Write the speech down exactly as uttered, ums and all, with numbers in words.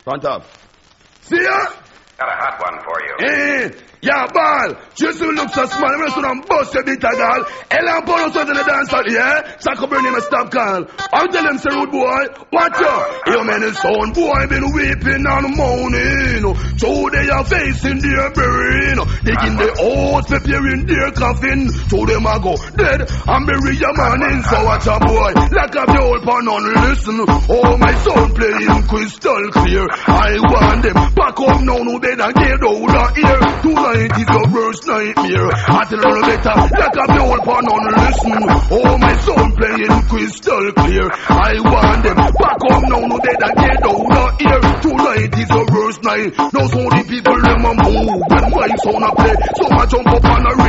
Front up. See ya? Got a hot one for you. Eh, yeah, ball. Just you look so small, I'm gonna bust your bit of girl. Ella Polo was in the dance hall, yeah? Saka bring him a stop call. I tell him, say, rude boy, watch out. Your man is son, boy, been weeping and moaning. So they are facing their brain. Digging the holes, preparing their coffin. So them a go dead and bury your man in. So watch out, boy. Like a old pan on listen. Oh, my son playing crystal clear. I want them back up now, no better get out of here. Tonight is your worst nightmare. I tell you better, like a old pan on listen. Oh, my son playing crystal clear. I want them back up now, no better get out of here. Tonight is your worst night. Now so the people them a move when my son a play. So I jump up on a